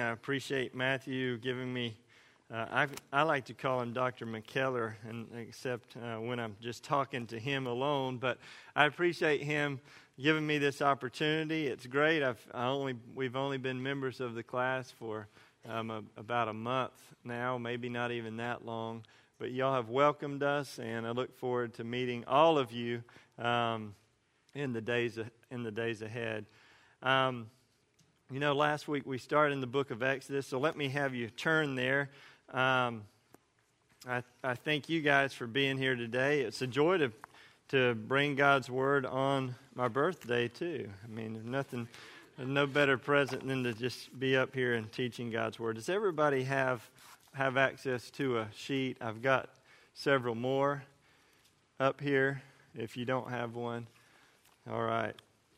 I appreciate Matthew giving me, I like to call him Dr. McKellar, and except when I'm just talking to him alone, but I appreciate him giving me this opportunity. It's great. We've only been members of the class for about a month now, maybe not even that long, but y'all have welcomed us, and I look forward to meeting all of you in the days ahead. Last week we started in the book of Exodus, so let me have you turn there. I thank you guys for being here today. It's a joy to bring God's Word on my birthday, too. I mean, there's no better present than to just be up here and teaching God's Word. Does everybody have access to a sheet? I've got several more up here if you don't have one. All right.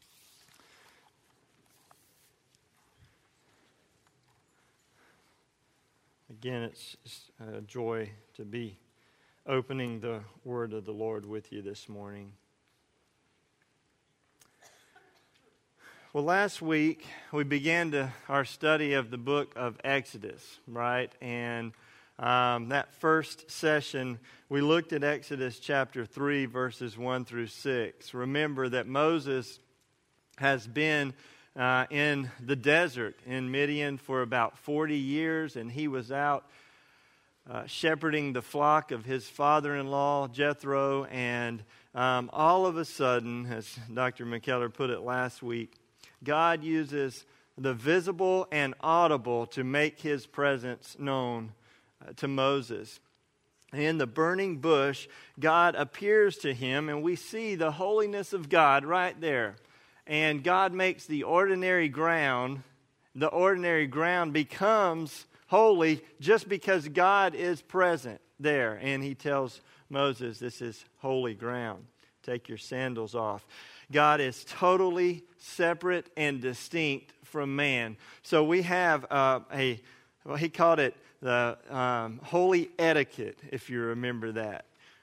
Again, it's a joy to be opening the Word of the Lord with you this morning. Well, last week we began our study of the book of Exodus, right? And that first session, we looked at Exodus chapter 3, verses 1 through 6. Remember that Moses has been in the desert in Midian for about 40 years, and he was out shepherding the flock of his father-in-law, Jethro, and all of a sudden, as Dr. McKellar put it last week, God uses the visible and audible to make his presence known to Moses. In the burning bush, God appears to him, and we see the holiness of God right there. And God makes the ordinary ground becomes holy just because God is present there. And he tells Moses, this is holy ground. Take your sandals off. God is totally separate and distinct from man. So we have he called it the holy etiquette, if you remember that.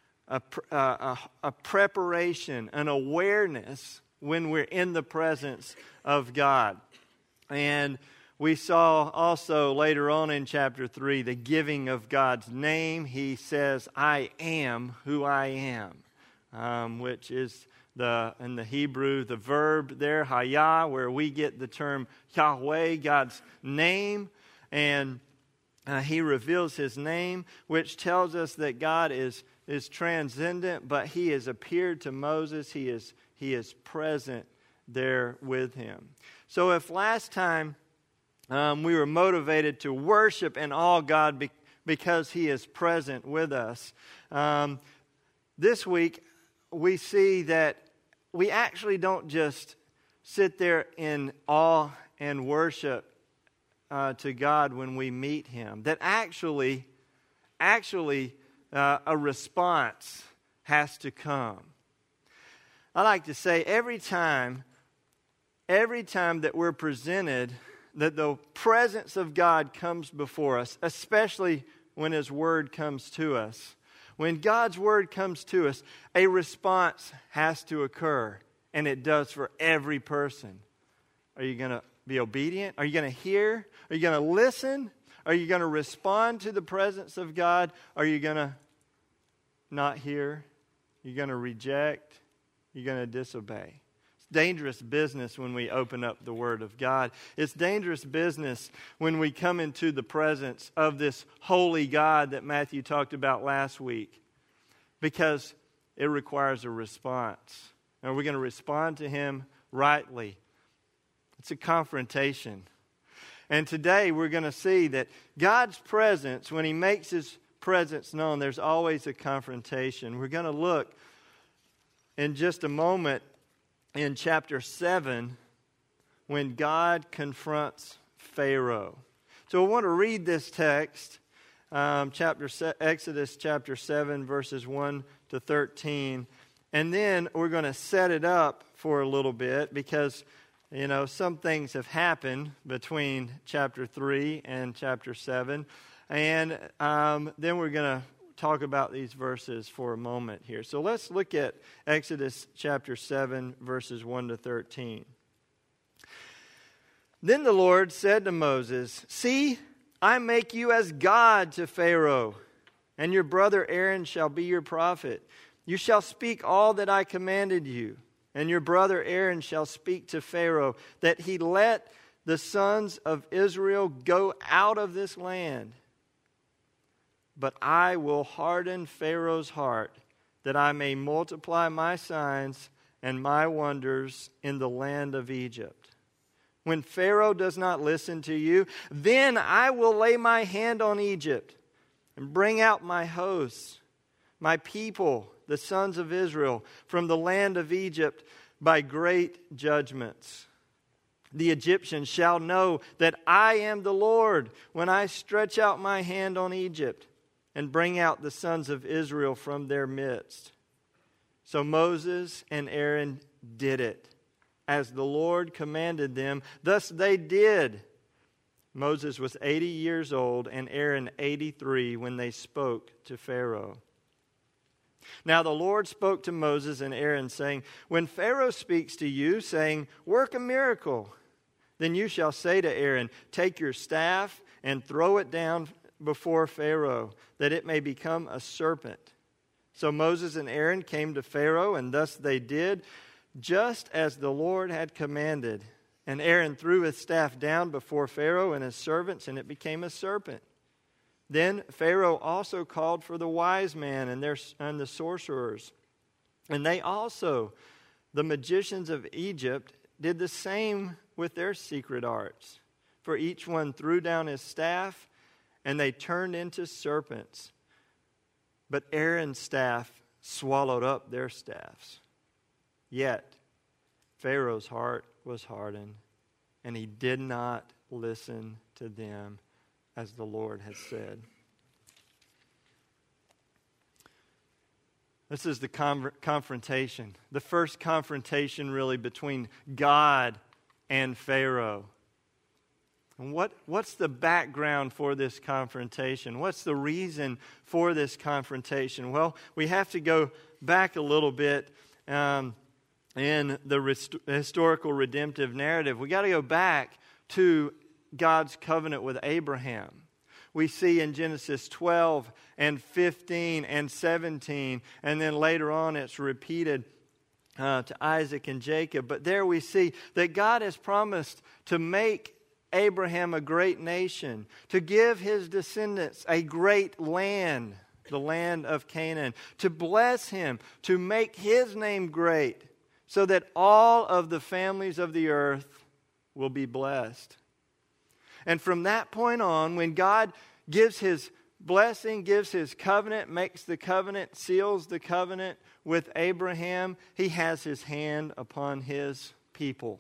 A preparation, an awareness when we're in the presence of God. And we saw also later on in chapter 3 the giving of God's name. He says, I am who I am, which is in the Hebrew, the verb there, hayah, where we get the term Yahweh, God's name. And he reveals his name, which tells us that God is transcendent, but he has appeared to Moses. He is present there with him. So if last time we were motivated to worship and awe God because he is present with us, this week we see that we actually don't just sit there in awe and worship to God when we meet him. That actually a response has to come. I like to say every time that we're presented, that the presence of God comes before us, especially when his word comes to us. When God's word comes to us, a response has to occur, and it does for every person. Are you going to be obedient? Are you going to hear? Are you going to listen? Are you going to respond to the presence of God? Are you going to not hear? Are you going to reject? You're going to disobey. It's dangerous business when we open up the Word of God. It's dangerous business when we come into the presence of this holy God that Matthew talked about last week, because it requires a response. Are we going to respond to him rightly? It's a confrontation. And today we're going to see that God's presence, when he makes his presence known, there's always a confrontation. We're going to look in just a moment in chapter 7 when God confronts Pharaoh. So I want to read this text, Exodus chapter 7, verses 1 to 13. And then we're going to set it up for a little bit because, some things have happened between chapter 3 and chapter 7. And then we're going to talk about these verses for a moment here. So let's look at Exodus chapter 7, verses 1 to 13. Then the Lord said to Moses, "See, I make you as God to Pharaoh, and your brother Aaron shall be your prophet. You shall speak all that I commanded you, and your brother Aaron shall speak to Pharaoh, that he let the sons of Israel go out of this land. But I will harden Pharaoh's heart, that I may multiply my signs and my wonders in the land of Egypt. When Pharaoh does not listen to you, then I will lay my hand on Egypt and bring out my hosts, my people, the sons of Israel, from the land of Egypt by great judgments. The Egyptians shall know that I am the Lord when I stretch out my hand on Egypt and bring out the sons of Israel from their midst." So Moses and Aaron did it, as the Lord commanded them. Thus they did. Moses was 80 years old and Aaron 83 when they spoke to Pharaoh. Now the Lord spoke to Moses and Aaron, saying, "When Pharaoh speaks to you, saying, 'Work a miracle,' then you shall say to Aaron, 'Take your staff and throw it down before Pharaoh, that it may become a serpent.'" So Moses and Aaron came to Pharaoh, and thus they did, just as the Lord had commanded. And Aaron threw his staff down before Pharaoh and his servants, and it became a serpent. Then Pharaoh also called for the wise man and the sorcerers. And they also, the magicians of Egypt, did the same with their secret arts. For each one threw down his staff, and they turned into serpents. But Aaron's staff swallowed up their staffs. Yet Pharaoh's heart was hardened, and he did not listen to them as the Lord had said. This is the confrontation. The first confrontation really between God and Pharaoh. And what's the background for this confrontation? What's the reason for this confrontation? Well, we have to go back a little bit in the historical redemptive narrative. We got to go back to God's covenant with Abraham. We see in Genesis 12 and 15 and 17, and then later on it's repeated to Isaac and Jacob. But there we see that God has promised to make Abraham a great nation, to give his descendants a great land, the land of Canaan, to bless him, to make his name great, so that all of the families of the earth will be blessed. And from that point on, when God gives his blessing, gives his covenant, makes the covenant, seals the covenant with Abraham, he has his hand upon his people.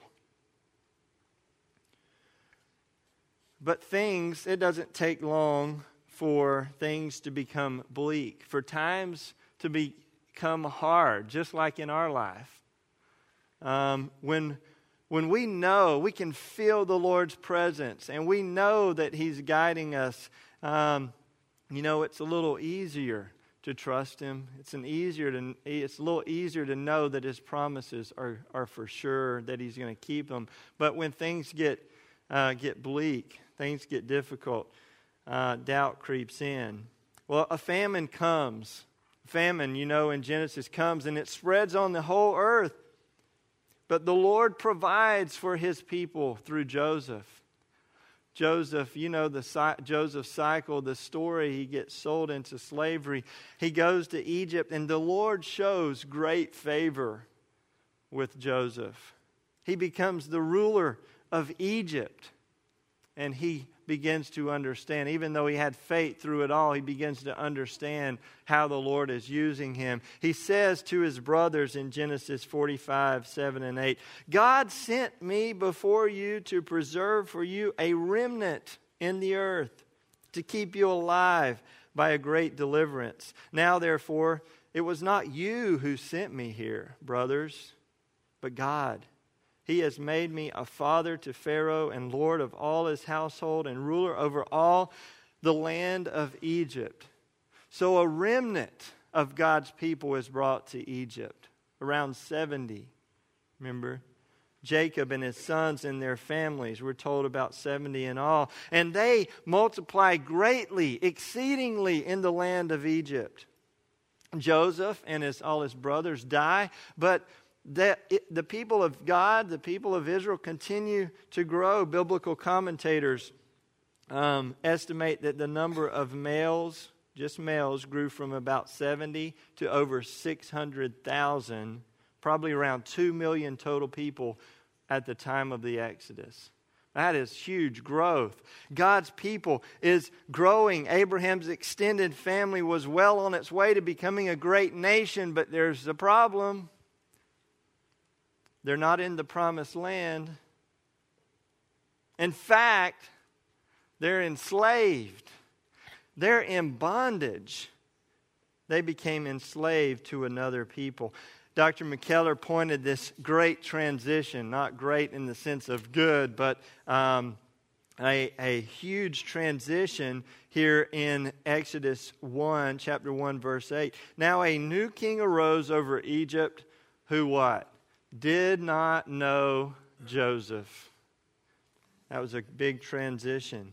But it doesn't take long for things to become bleak, for times to become hard, just like in our life. When we know, we can feel the Lord's presence, and we know that he's guiding us, it's a little easier to trust him. It's a little easier to know that his promises are for sure, that he's going to keep them. But when things get bleak, things get difficult, doubt creeps in. Well, a famine comes. Famine, in Genesis comes, and it spreads on the whole earth. But the Lord provides for his people through Joseph. Joseph, Joseph's cycle, the story, he gets sold into slavery. He goes to Egypt, and the Lord shows great favor with Joseph. He becomes the ruler of Egypt. And he begins to understand, even though he had faith through it all, he begins to understand how the Lord is using him. He says to his brothers in Genesis 45, 7 and 8, "God sent me before you to preserve for you a remnant in the earth, to keep you alive by a great deliverance. Now, therefore, it was not you who sent me here, brothers, but God. He has made me a father to Pharaoh and lord of all his household and ruler over all the land of Egypt." So a remnant of God's people is brought to Egypt, around 70. Remember, Jacob and his sons and their families. We're told about 70 in all. And they multiplied greatly, exceedingly in the land of Egypt. Joseph and all his brothers die, but the people of God, the people of Israel, continue to grow. Biblical commentators estimate that the number of males, just males, grew from about 70 to over 600,000, probably around 2 million total people at the time of the Exodus. That is huge growth. God's people is growing. Abraham's extended family was well on its way to becoming a great nation, but there's a problem. They're not in the promised land. In fact, they're enslaved. They're in bondage. They became enslaved to another people. Dr. McKellar pointed this great transition, not great in the sense of good, but a huge transition here in Exodus 1, chapter 1, verse 8. Now a new king arose over Egypt who what? Did not know Joseph. That was a big transition.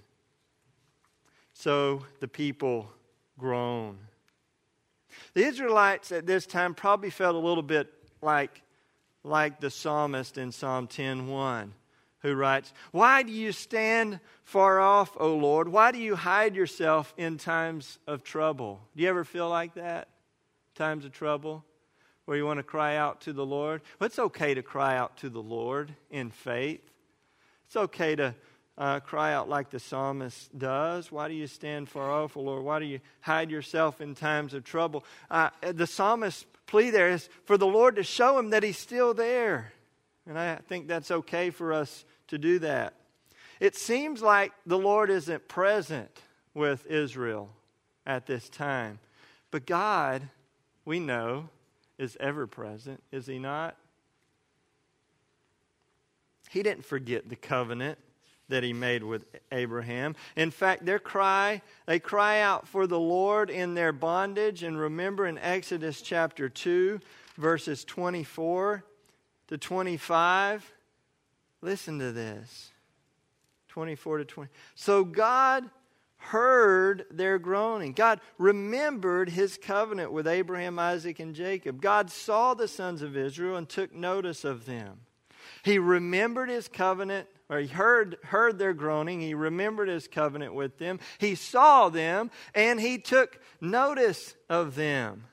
So the people groaned. The Israelites at this time probably felt a little bit like the psalmist in Psalm 10:1, who writes, "Why do you stand far off, O Lord? Why do you hide yourself in times of trouble?" Do you ever feel like that? Times of trouble, where you want to cry out to the Lord? Well, it's okay to cry out to the Lord in faith. It's okay to cry out like the psalmist does. Why do you stand far off, O Lord? Why do you hide yourself in times of trouble? The psalmist's plea there is for the Lord to show him that He's still there. And I think that's okay for us to do that. It seems like the Lord isn't present with Israel at this time. But God, we know, is ever present, is He not? He didn't forget the covenant that He made with Abraham. In fact, they cry out for the Lord in their bondage. And remember in Exodus chapter 2, verses 24 to 25. Listen to this. 24 to 20. So God heard their groaning. God remembered His covenant with Abraham, Isaac, and Jacob. God saw the sons of Israel and took notice of them. He remembered His covenant, or He heard their groaning. He remembered His covenant with them. He saw them, and He took notice of them.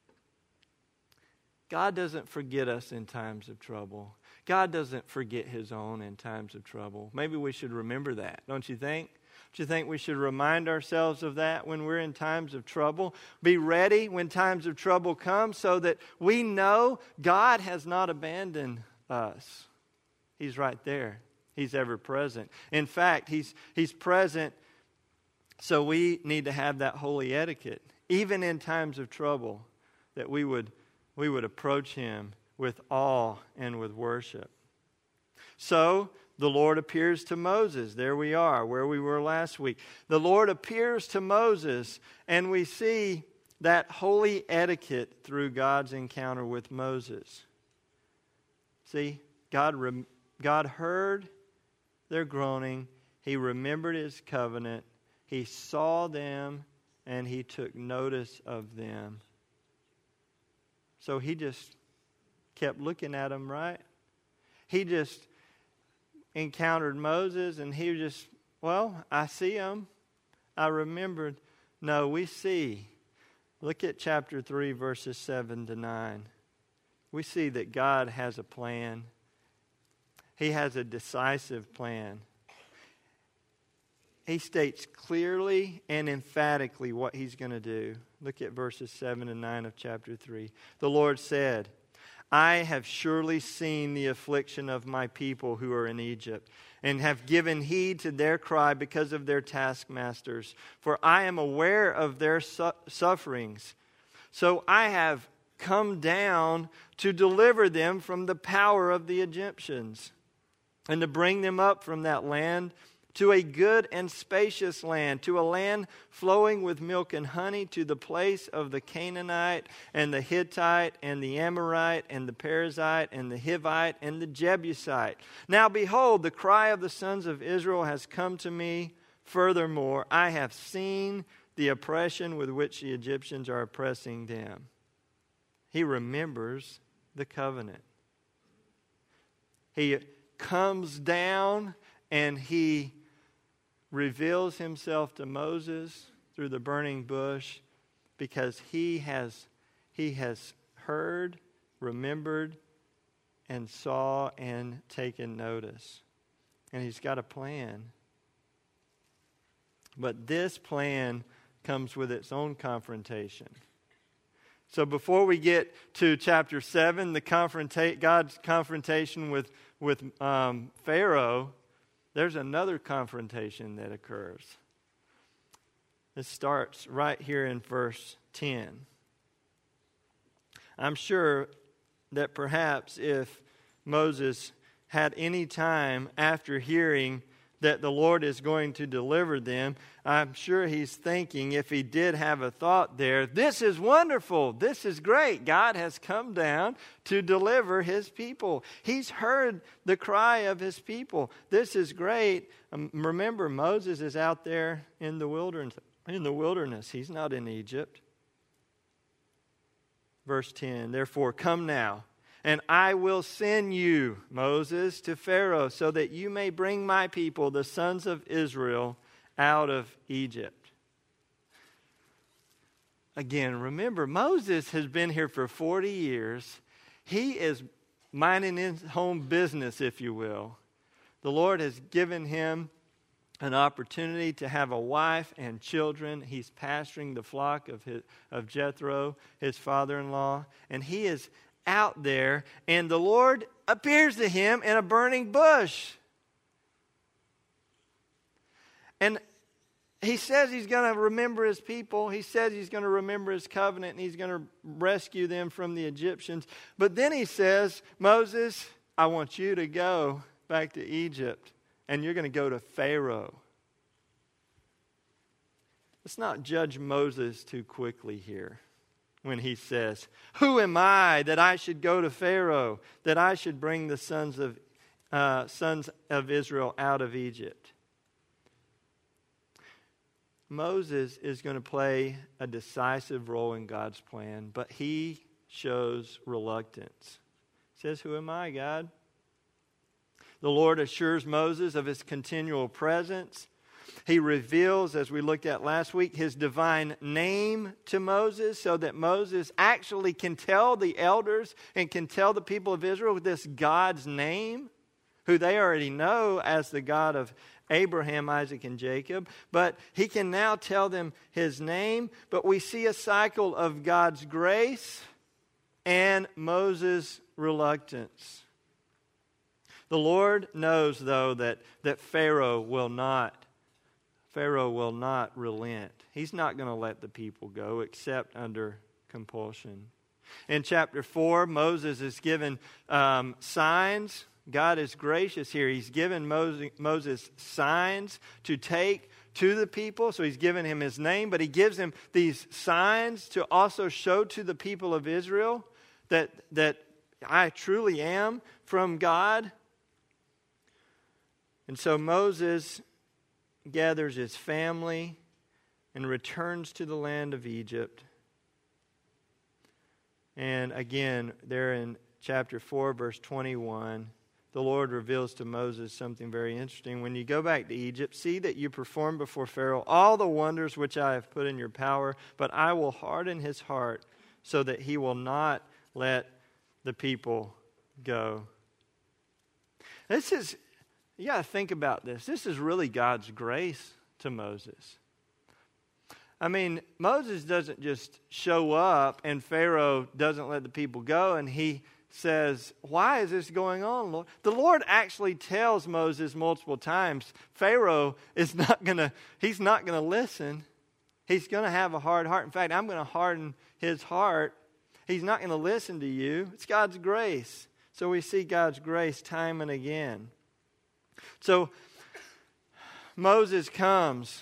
God doesn't forget us in times of trouble. God doesn't forget His own in times of trouble. Maybe we should remember that, don't you think? Don't you think we should remind ourselves of that when we're in times of trouble? Be ready when times of trouble come so that we know God has not abandoned us. He's right there. He's ever present. In fact, He's present, so we need to have that holy etiquette, even in times of trouble, that we would approach Him with awe and with worship. So the Lord appears to Moses. There we are, where we were last week. The Lord appears to Moses, and we see that holy etiquette through God's encounter with Moses. See, God heard their groaning. He remembered His covenant. He saw them, and He took notice of them. So He just kept looking at them, right? He just encountered Moses, and he just, I see him. I remembered. No, we see. Look at chapter 3, verses 7 to 9. We see that God has a plan. He has a decisive plan. He states clearly and emphatically what He's going to do. Look at verses 7 and 9 of chapter 3. The Lord said, I have surely seen the affliction of my people who are in Egypt, and have given heed to their cry because of their taskmasters. For I am aware of their sufferings. So I have come down to deliver them from the power of the Egyptians, and to bring them up from that land to a good and spacious land, to a land flowing with milk and honey, to the place of the Canaanite and the Hittite and the Amorite and the Perizzite and the Hivite and the Jebusite. Now behold, the cry of the sons of Israel has come to me. Furthermore, I have seen the oppression with which the Egyptians are oppressing them. He remembers the covenant. He comes down and he reveals himself to Moses through the burning bush because he has heard, remembered, and saw and taken notice. And he's got a plan. But this plan comes with its own confrontation. So before we get to chapter 7, God's confrontation with Pharaoh, there's another confrontation that occurs. This starts right here in verse 10. I'm sure that perhaps if Moses had any time after hearing that the Lord is going to deliver them, I'm sure he's thinking, if he did have a thought there, this is wonderful, this is great. God has come down to deliver his people. He's heard the cry of his people. This is great. Remember, Moses is out there in the wilderness. He's not in Egypt. Verse 10, therefore come now, and I will send you, Moses, to Pharaoh, so that you may bring my people, the sons of Israel, out of Egypt. Again, remember, Moses has been here for 40 years. He is minding his home business, if you will. The Lord has given him an opportunity to have a wife and children. He's pasturing the flock of Jethro, his father-in-law, and he is out there, and the Lord appears to him in a burning bush. And he says he's going to remember his people. He says he's going to remember his covenant, and he's going to rescue them from the Egyptians. But then he says, Moses, I want you to go back to Egypt, and you're going to go to Pharaoh. Let's not judge Moses too quickly here when he says, who am I that I should go to Pharaoh, that I should bring the sons of Israel out of Egypt? Moses is going to play a decisive role in God's plan, but he shows reluctance. He says, who am I, God? The Lord assures Moses of his continual presence. He reveals, as we looked at last week, his divine name to Moses so that Moses actually can tell the elders and can tell the people of Israel this God's name, who they already know as the God of Abraham, Isaac, and Jacob. But he can now tell them his name. But we see a cycle of God's grace and Moses' reluctance. The Lord knows, though, that Pharaoh will not relent. He's not going to let the people go except under compulsion. In chapter 4, Moses is given signs. God is gracious here. He's given Moses signs to take to the people. So he's given him his name, but he gives him these signs to also show to the people of Israel that I truly am from God. And so Moses gathers his family and returns to the land of Egypt. And again, there in chapter 4, verse 21, the Lord reveals to Moses something very interesting. When you go back to Egypt, see that you perform before Pharaoh all the wonders which I have put in your power, but I will harden his heart so that he will not let the people go. You got to think about this. This is really God's grace to Moses. I mean, Moses doesn't just show up and Pharaoh doesn't let the people go and he says, why is this going on, Lord? The Lord actually tells Moses multiple times, Pharaoh is he's not going to listen. He's going to have a hard heart. In fact, I'm going to harden his heart. He's not going to listen to you. It's God's grace. So we see God's grace time and again. So Moses comes,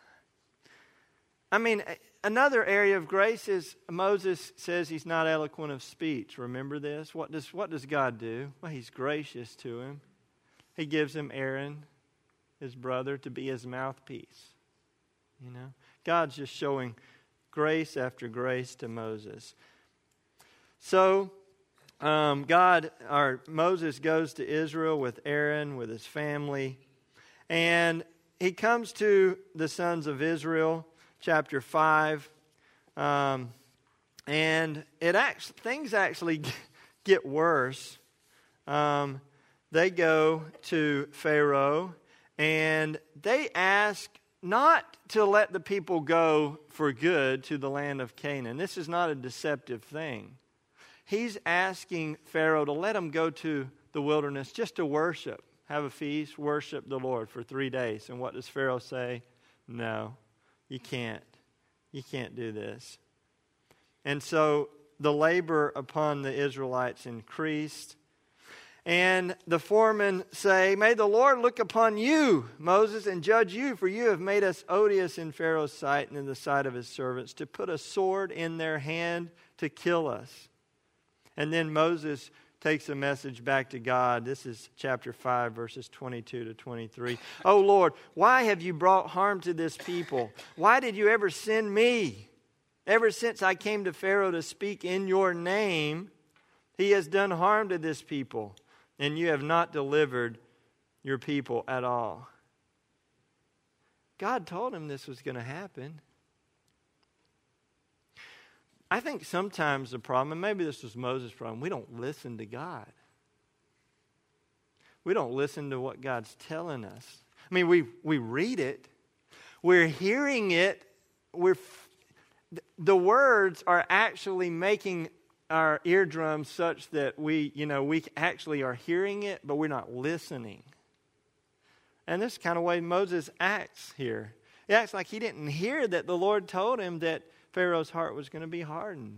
another area of grace is Moses says he's not eloquent of speech. Remember this? What does God do? Well, he's gracious to him. He gives him Aaron, his brother, to be his mouthpiece. God's just showing grace after grace to Moses. So, Moses goes to Israel with Aaron, with his family, and he comes to the sons of Israel, chapter 5, and things actually get worse. They go to Pharaoh, and they ask not to let the people go for good to the land of Canaan. This is not a deceptive thing. He's asking Pharaoh to let them go to the wilderness just to worship, have a feast, worship the Lord for 3 days. And what does Pharaoh say? No, you can't. You can't do this. And so the labor upon the Israelites increased. And the foremen say, "May the Lord look upon you, Moses, and judge you, for you have made us odious in Pharaoh's sight and in the sight of his servants, to put a sword in their hand to kill us." And then Moses takes a message back to God. This is chapter 5, verses 22 to 23. "Oh Lord, why have you brought harm to this people? Why did you ever send me? Ever since I came to Pharaoh to speak in your name, he has done harm to this people, and you have not delivered your people at all." God told him this was going to happen. I think sometimes the problem, and maybe this was Moses' problem, we don't listen to God. We don't listen to what God's telling us. We read it. We're hearing it. The words are actually making our eardrums such that we actually are hearing it, but we're not listening. And this is kind of way Moses acts here. He acts like he didn't hear that the Lord told him that Pharaoh's heart was going to be hardened.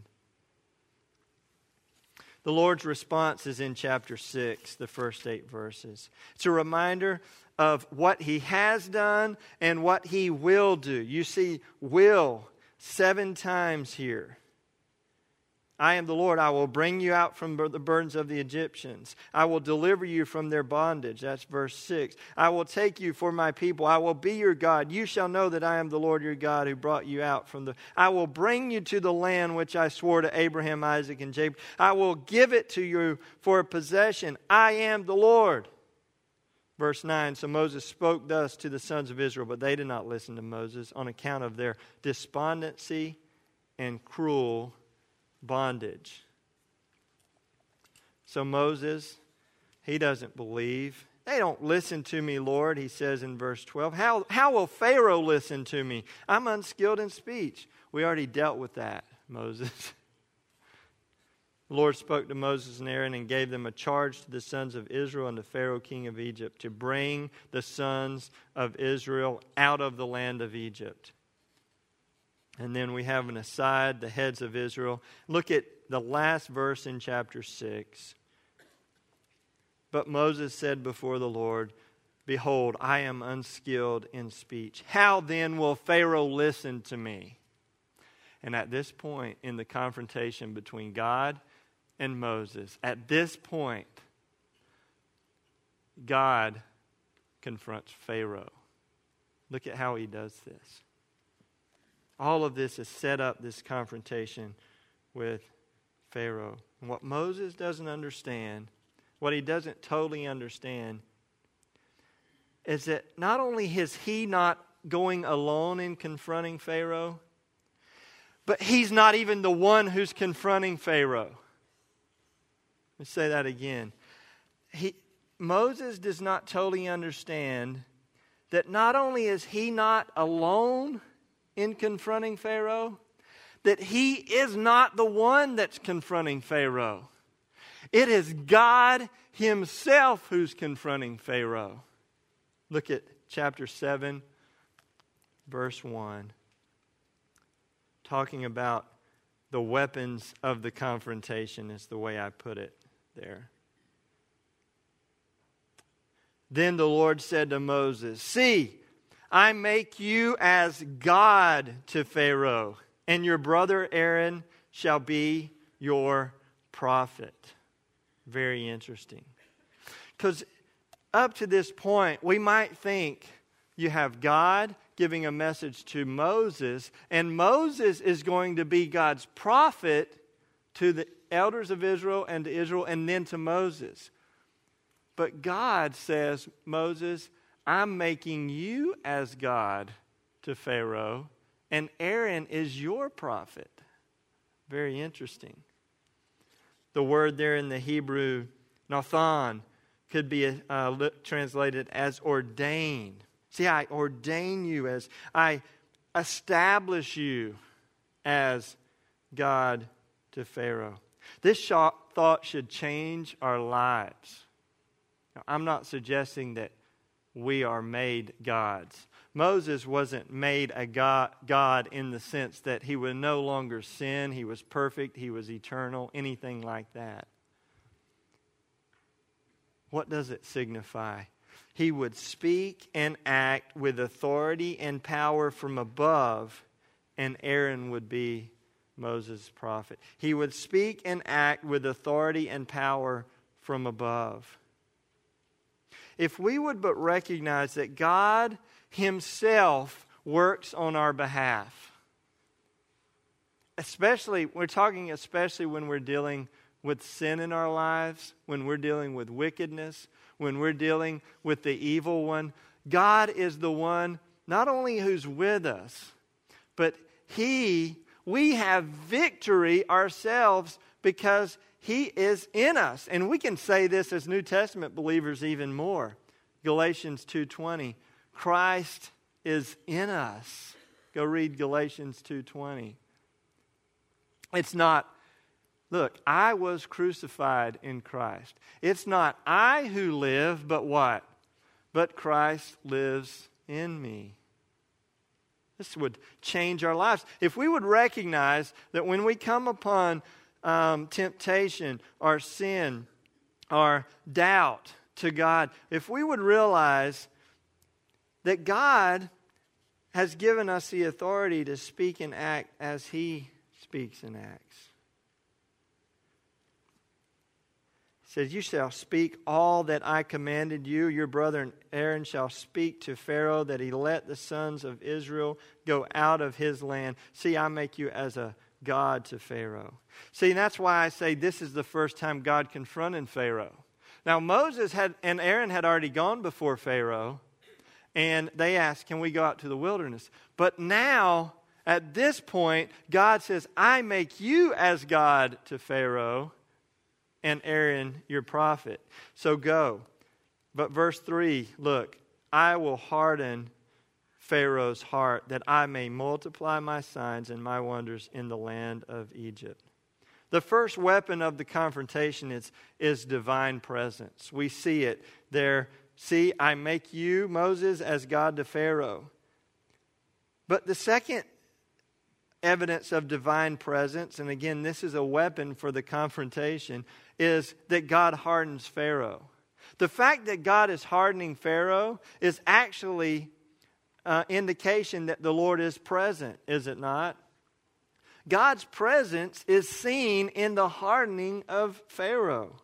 The Lord's response is in chapter 6, the first 8 verses. It's a reminder of what he has done and what he will do. You see will 7 times here. "I am the Lord. I will bring you out from the burdens of the Egyptians. I will deliver you from their bondage." That's verse 6. "I will take you for my people. I will be your God. You shall know that I am the Lord your God who brought you out from the... I will bring you to the land which I swore to Abraham, Isaac, and Jacob. I will give it to you for a possession. I am the Lord." Verse 9, "So Moses spoke thus to the sons of Israel, but they did not listen to Moses on account of their despondency and cruel bondage." So Moses, he doesn't believe. "They don't listen to me, Lord," he says in verse 12. How will Pharaoh listen to me? I'm unskilled in speech." We already dealt with that, Moses. The Lord spoke to Moses and Aaron and gave them a charge to the sons of Israel and to Pharaoh, king of Egypt, to bring the sons of Israel out of the land of Egypt. And then we have an aside, the heads of Israel. Look at the last verse in chapter 6. "But Moses said before the Lord, Behold, I am unskilled in speech. How then will Pharaoh listen to me?" And at this point in the confrontation between God and Moses, at this point, God confronts Pharaoh. Look at how he does this. All of this has set up this confrontation with Pharaoh. And what Moses doesn't understand, what he doesn't totally understand, is that not only is he not going alone in confronting Pharaoh, but he's not even the one who's confronting Pharaoh. Let's say that again. Moses does not totally understand that not only is he not alone in confronting Pharaoh, that he is not the one that's confronting Pharaoh. It is God himself who's confronting Pharaoh. Look at chapter 7, verse 1. Talking about the weapons of the confrontation is the way I put it there. "Then the Lord said to Moses, See, I make you as God to Pharaoh, and your brother Aaron shall be your prophet. Very interesting. Because up to this point, we might think you have God giving a message to Moses, and Moses is going to be God's prophet to the elders of Israel and to Israel and then to Moses. But God says, Moses, I'm making you as God to Pharaoh, and Aaron is your prophet. Very interesting. The word there in the Hebrew, Nathan, could be translated as ordained. See, I ordain you as, I establish you as God to Pharaoh. This thought should change our lives. Now, I'm not suggesting that we are made gods. Moses wasn't made a God in the sense that he would no longer sin, he was perfect, he was eternal, anything like that. What does it signify? He would speak and act with authority and power from above, and Aaron would be Moses' prophet. He would speak and act with authority and power from above. If we would but recognize that God Himself works on our behalf, especially when we're dealing with sin in our lives, when we're dealing with wickedness, when we're dealing with the evil one, God is the one not only who's with us, but we have victory ourselves because He is in us. And we can say this as New Testament believers even more. Galatians 2:20, Christ is in us. Go read Galatians 2:20. It's not, look, I was crucified in Christ. It's not I who live, but what? But Christ lives in me. This would change our lives. If we would recognize that when we come upon temptation, our sin, our doubt to God, if we would realize that God has given us the authority to speak and act as He speaks and acts. He says, you shall speak all that I commanded you. Your brother Aaron shall speak to Pharaoh that he let the sons of Israel go out of his land. See, I make you as a God to Pharaoh. See, that's why I say this is the first time God confronted Pharaoh. Now, Moses and Aaron had already gone before Pharaoh, and they asked, can we go out to the wilderness? But now, at this point, God says, I make you as God to Pharaoh, and Aaron your prophet. So go. But verse 3, look, I will harden Pharaoh's heart that I may multiply my signs and my wonders in the land of Egypt. The first weapon of the confrontation is divine presence. We see it there. See, I make you, Moses, as God to Pharaoh. But the second evidence of divine presence, and again, this is a weapon for the confrontation, is that God hardens Pharaoh. The fact that God is hardening Pharaoh is actually indication that the Lord is present, is it not? God's presence is seen in the hardening of Pharaoh.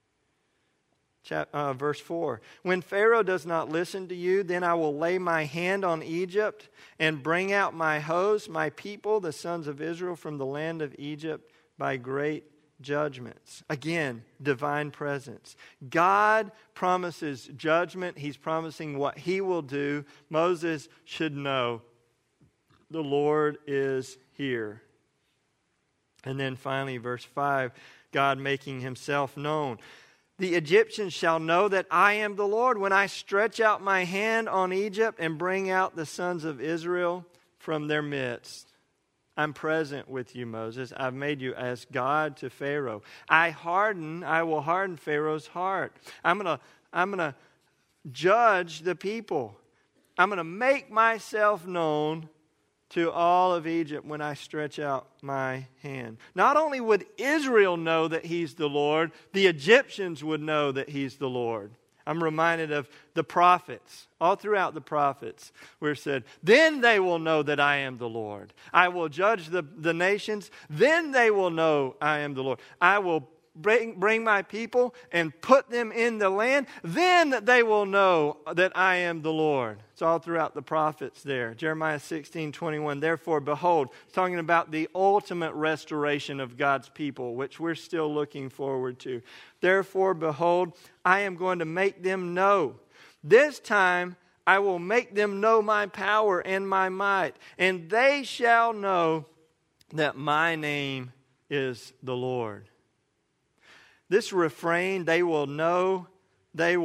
Verse 4, when Pharaoh does not listen to you, then I will lay my hand on Egypt and bring out my host, my people, the sons of Israel, from the land of Egypt by great judgments. Again, divine presence. God promises judgment. He's promising what He will do. Moses should know the Lord is here. And then finally, verse 5, God making Himself known. The Egyptians shall know that I am the Lord when I stretch out my hand on Egypt and bring out the sons of Israel from their midst. I'm present with you, Moses. I've made you as God to Pharaoh. I will harden Pharaoh's heart. I'm going to judge the people. I'm going to make myself known to all of Egypt when I stretch out my hand. Not only would Israel know that He's the Lord, the Egyptians would know that He's the Lord. I'm reminded of the prophets. All throughout the prophets, where it said, then they will know that I am the Lord. I will judge the nations. Then they will know I am the Lord. I will bring my people and put them in the land. Then they will know that I am the Lord. It's all throughout the prophets there. Jeremiah 16:21. Therefore, behold, talking about the ultimate restoration of God's people, which we're still looking forward to. Therefore, behold, I am going to make them know. This time I will make them know my power and my might, and they shall know that my name is the Lord. This refrain, they will know the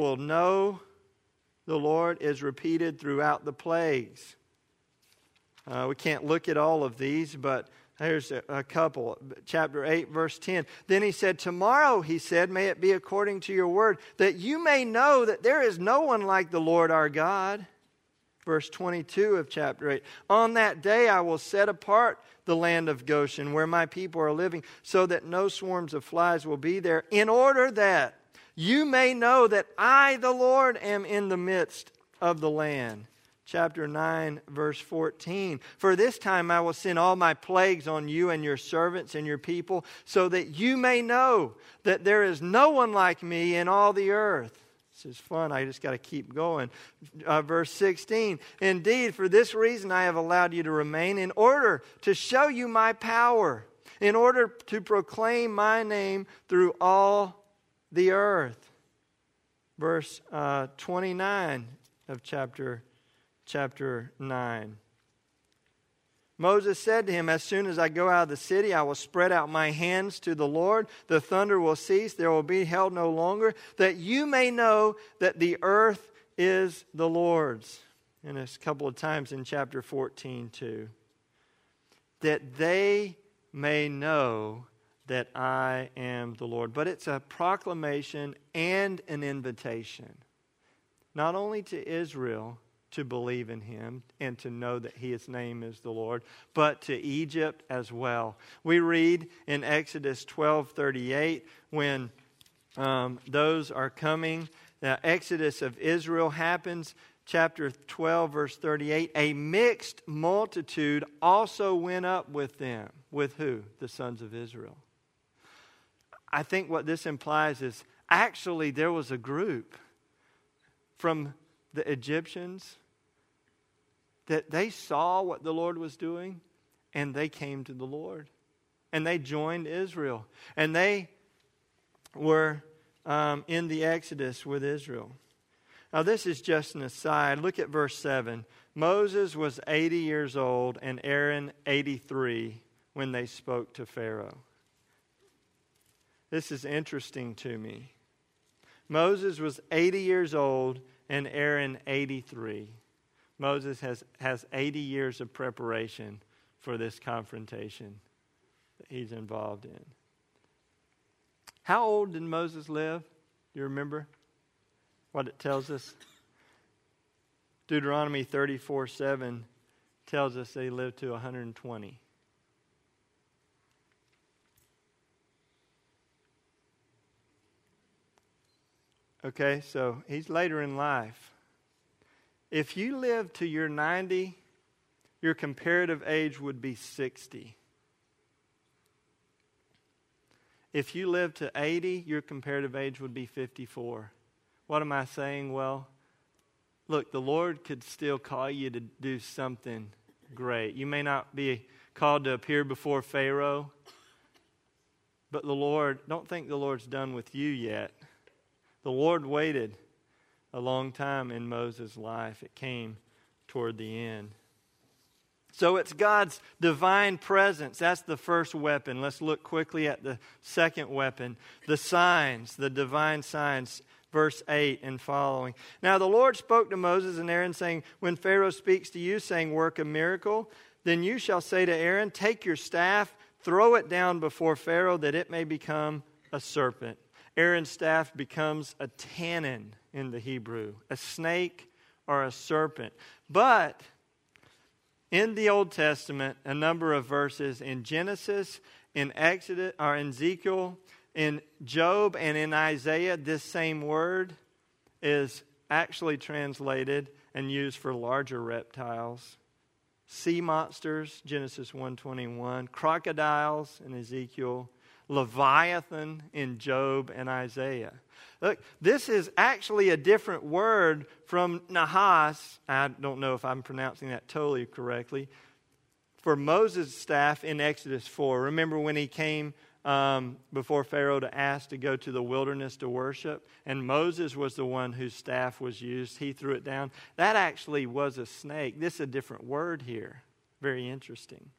Lord, is repeated throughout the plagues. We can't look at all of these, but here's a couple. Chapter 8, verse 10. Then he said, tomorrow, he said, may it be according to your word, that you may know that there is no one like the Lord our God. Verse 22 of chapter 8. On that day I will set apart the land of Goshen, where my people are living, so that no swarms of flies will be there, in order that you may know that I, the Lord, am in the midst of the land. Chapter 9, verse 14. For this time I will send all my plagues on you and your servants and your people, so that you may know that there is no one like me in all the earth. This is fun. I just got to keep going. Verse 16. Indeed, for this reason I have allowed you to remain, in order to show you my power, in order to proclaim my name through all the earth. Verse 29 of chapter 9. Moses said to him, as soon as I go out of the city, I will spread out my hands to the Lord. The thunder will cease. There will be hail no longer, that you may know that the earth is the Lord's. And it's a couple of times in chapter 14 too. That they may know that I am the Lord. But it's a proclamation and an invitation. Not only to Israel, to believe in Him and to know that His name is the Lord, but to Egypt as well. We read in Exodus 12:38 when those are coming. The Exodus of Israel happens. Chapter 12, verse 38. A mixed multitude also went up with them. With who? The sons of Israel. I think what this implies is actually there was a group from the Egyptians that they saw what the Lord was doing and they came to the Lord and they joined Israel and they were in the Exodus with Israel. Now this is just an aside. Look at verse 7. Moses was 80 years old and Aaron 83 when they spoke to Pharaoh. This is interesting to me. Moses was 80 years old and Aaron 83. Moses has 80 years of preparation for this confrontation that he's involved in. How old did Moses live? Do you remember what it tells us? Deuteronomy 34:7 tells us that he lived to 120. Okay, so he's later in life. If you live to your 90, your comparative age would be 60. If you live to 80, your comparative age would be 54. What am I saying? Well, look, the Lord could still call you to do something great. You may not be called to appear before Pharaoh, but the Lord, don't think the Lord's done with you yet. The Lord waited a long time in Moses' life. It came toward the end. So it's God's divine presence. That's the first weapon. Let's look quickly at the second weapon. The signs, the divine signs. Verse 8 and following. Now the Lord spoke to Moses and Aaron, saying, when Pharaoh speaks to you, saying, work a miracle, then you shall say to Aaron, take your staff, throw it down before Pharaoh, that it may become a serpent. Aaron's staff becomes a tannin in the Hebrew, a snake or a serpent. But in the Old Testament, a number of verses in Genesis, in Exodus, or in Ezekiel, in Job, and in Isaiah, this same word, is actually translated and used for larger reptiles. Sea monsters, Genesis 1:21. Crocodiles in Ezekiel. Leviathan in Job and Isaiah. Look, this is actually a different word from Nahas. I don't know if I'm pronouncing that totally correctly. For Moses' staff in Exodus 4. Remember when he came before Pharaoh to ask to go to the wilderness to worship? And Moses was the one whose staff was used. He threw it down. That actually was a snake. This is a different word here. Very interesting.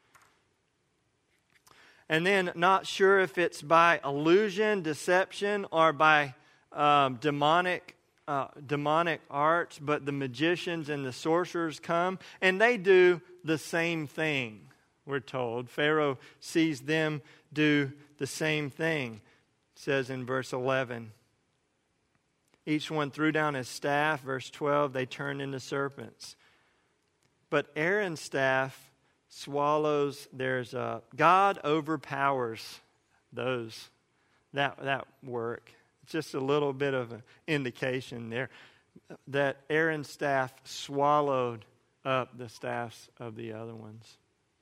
And then not sure if it's by illusion, deception, or by demonic arts, but the magicians and the sorcerers come, and they do the same thing, we're told. Pharaoh sees them do the same thing. It says in verse 11, each one threw down his staff. Verse 12, they turned into serpents. But Aaron's staff swallows theirs up. God overpowers those that work. It's just a little bit of an indication there that Aaron's staff swallowed up the staffs of the other ones.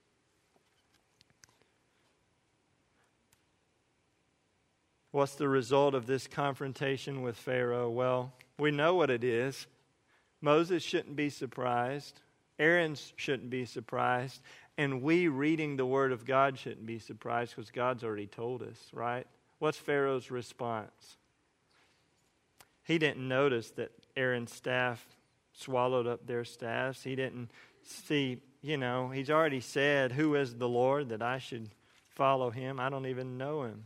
What's the result of this confrontation with Pharaoh? Well, we know what it is. Moses shouldn't be surprised. Aaron shouldn't be surprised. And we reading the Word of God shouldn't be surprised because God's already told us, right? What's Pharaoh's response? He didn't notice that Aaron's staff swallowed up their staffs. He didn't see, he's already said, who is the Lord that I should follow him? I don't even know him.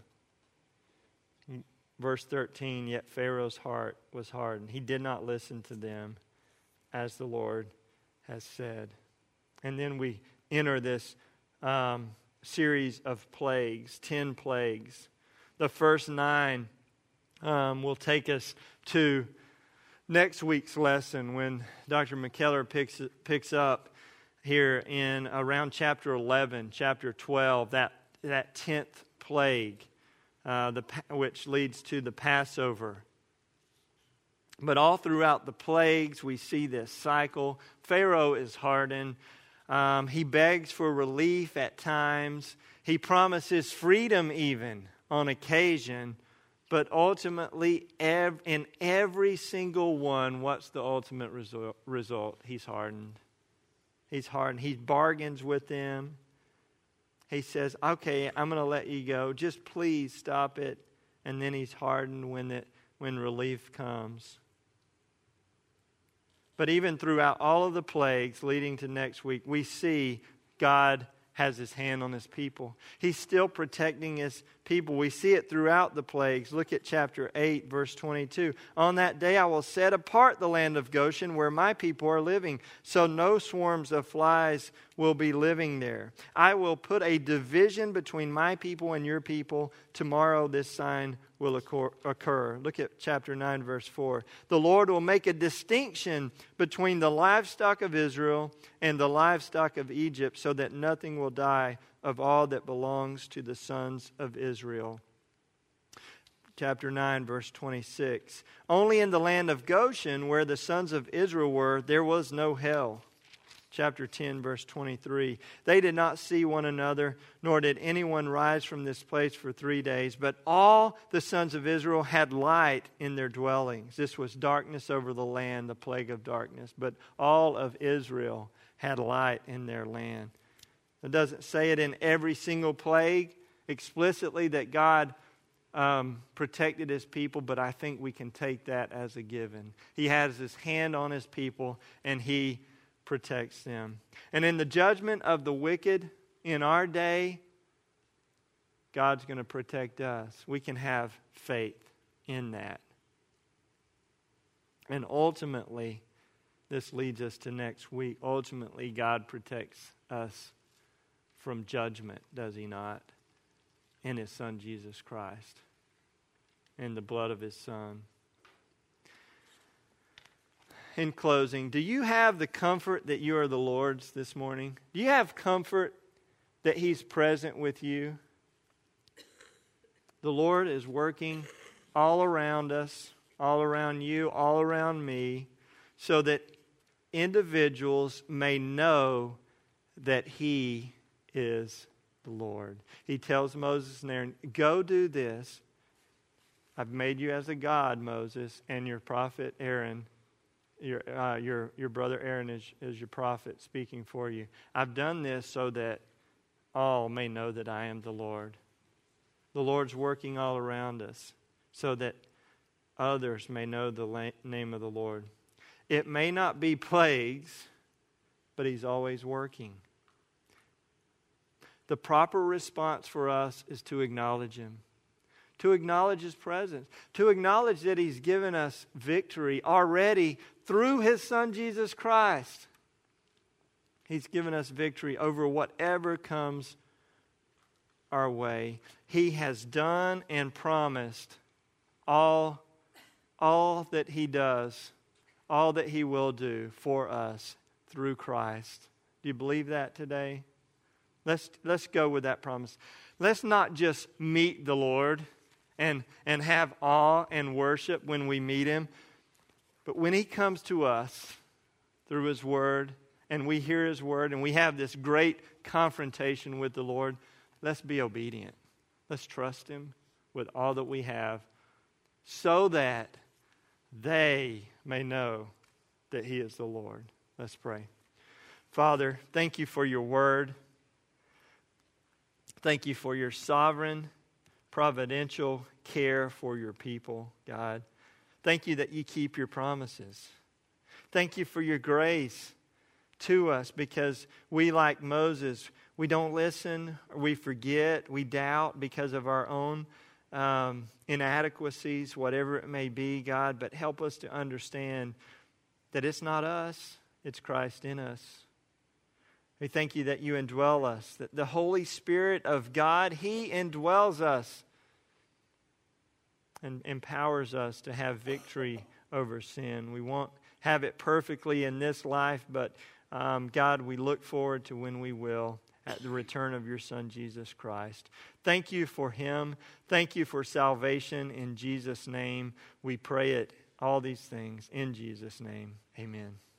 Verse 13, yet Pharaoh's heart was hardened. He did not listen to them as the Lord has said. And then we enter this series of plagues, 10 plagues. The first 9 will take us to next week's lesson when Dr. McKellar picks up here in around chapter 11, chapter 12, that 10th plague, which leads to the Passover. But all throughout the plagues, we see this cycle. Pharaoh is hardened. He begs for relief at times. He promises freedom even on occasion. But ultimately, in every single one, what's the ultimate result? He's hardened. He's hardened. He bargains with them. He says, okay, I'm going to let you go. Just please stop it. And then he's hardened when relief comes. But even throughout all of the plagues leading to next week, we see God has his hand on his people. He's still protecting his people. We see it throughout the plagues. Look at chapter 8, verse 22. On that day I will set apart the land of Goshen where my people are living, so no swarms of flies will be living there. I will put a division between my people and your people. Tomorrow this sign will occur. Look at chapter 9, verse 4. The Lord will make a distinction between the livestock of Israel and the livestock of Egypt, so that nothing will die of all that belongs to the sons of Israel. Chapter 9, verse 26. Only in the land of Goshen, where the sons of Israel were, there was no hell. Chapter 10, verse 23. They did not see one another, nor did anyone rise from this place for 3 days. But all the sons of Israel had light in their dwellings. This was darkness over the land, the plague of darkness. But all of Israel had light in their land. It doesn't say it in every single plague explicitly that God protected his people, but I think we can take that as a given. He has his hand on his people, and he protects them. And in the judgment of the wicked in our day, God's going to protect us. We can have faith in that. And ultimately, this leads us to next week. Ultimately, God protects us from judgment, does he not? In his Son, Jesus Christ. In the blood of his Son. In closing, do you have the comfort that you are the Lord's this morning? Do you have comfort that he's present with you? The Lord is working all around us, all around you, all around me, so that individuals may know that He is the Lord. He tells Moses and Aaron, go do this. I've made you as a God, Moses, and your prophet Aaron, your brother Aaron is your prophet speaking for you. I've done this so that all may know that I am the Lord. The Lord's working all around us so that others may know the name of the Lord. It may not be plagues, but He's always working. The proper response for us is to acknowledge Him, to acknowledge His presence, to acknowledge that He's given us victory already through His Son, Jesus Christ. He's given us victory over whatever comes our way. He has done and promised all that He does, all that He will do for us through Christ. Do you believe that today? Let's go with that promise. Let's not just meet the Lord and have awe and worship when we meet Him, but when He comes to us through His Word and we hear His Word and we have this great confrontation with the Lord, let's be obedient. Let's trust Him with all that we have so that they may know that He is the Lord. Let's pray. Father, thank You for Your Word. Thank You for Your sovereign, providential care for Your people, God. Thank You that You keep Your promises. Thank You for Your grace to us, because we, like Moses, we don't listen, or we forget, we doubt because of our own inadequacies, whatever it may be, God. But help us to understand that it's not us, it's Christ in us. We thank You that You indwell us, that the Holy Spirit of God, He indwells us and empowers us to have victory over sin. We won't have it perfectly in this life, but God, we look forward to when we will at the return of Your Son, Jesus Christ. Thank You for Him. Thank You for salvation. In Jesus' name, we pray it, all these things. In Jesus' name, amen.